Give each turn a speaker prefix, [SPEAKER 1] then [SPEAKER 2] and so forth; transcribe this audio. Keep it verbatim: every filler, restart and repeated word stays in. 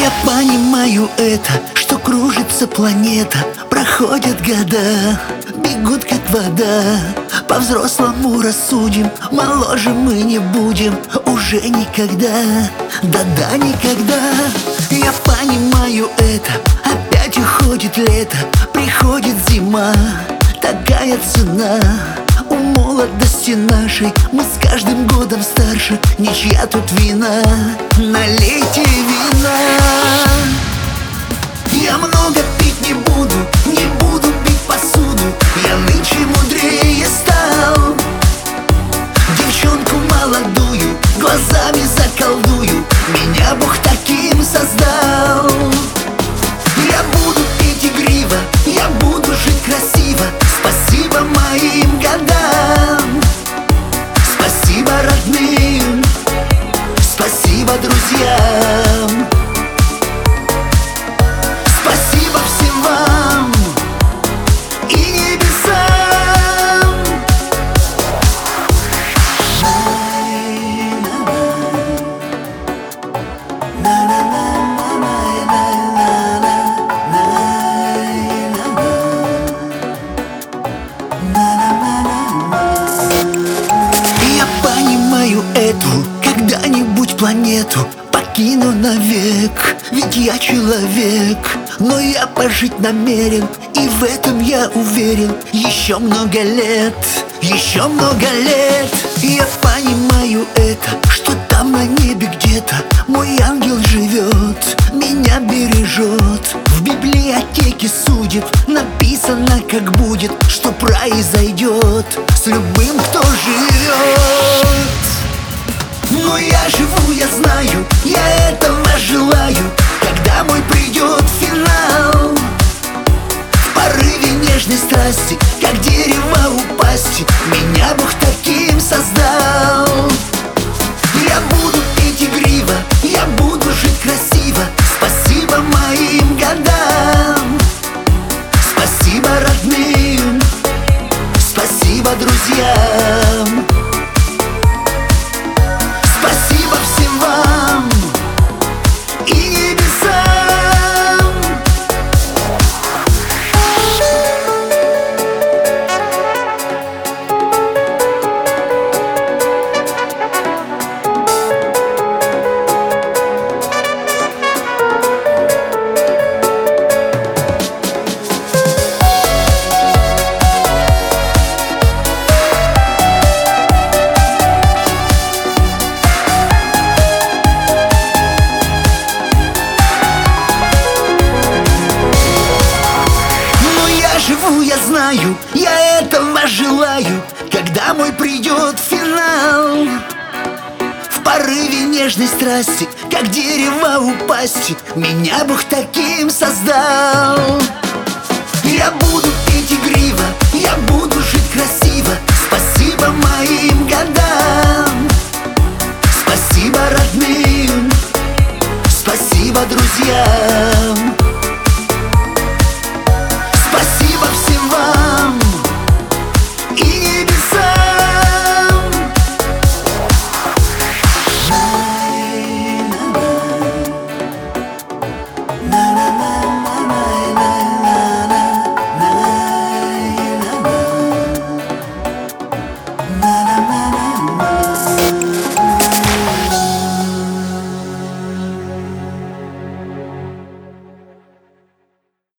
[SPEAKER 1] Я понимаю это, что кружится планета. Проходят года, бегут как вода. По-взрослому рассудим, моложе мы не будем уже никогда. Да-да, никогда. Я понимаю это, опять уходит лето, приходит зима. Такая цена у молодости нашей. Мы с каждым годом старше, ничья тут вина. Налейте вина. Я много пить не буду, не буду бить посуду. Я нынче мудрее стал. Девчонку молодую глазами заколдую. Меня Бог таким создал. Я буду пить игриво, я буду жить красиво. Спасибо моим годам, спасибо родным, спасибо друзьям. Спасибо всем вам и небесам. Я понимаю эту когда-нибудь планету покину навек, ведь я человек. Но я пожить намерен, и в этом я уверен. Еще много лет, еще много лет. Я понимаю это, что там на небе где-то мой ангел живет, меня бережет. В библиотеке судеб написано, как будет, что произойдет с любым, кто живет. Но я живу, я знаю, я этого желаю, когда мой придет финал. В порыве нежной страсти, как дерево у пасти, меня Бог таким создал. Я буду петь игриво, я буду жить красиво. Спасибо моим годам, спасибо родным, спасибо друзьям. Спасибо всем вам и небесам. Живу, я знаю, я этого желаю, когда мой придет финал. В порыве нежной страсти, как дерево у пасти, меня Бог таким создал. Я буду петь игриво, я буду жить красиво. Спасибо моим годам, спасибо родным, спасибо друзьям.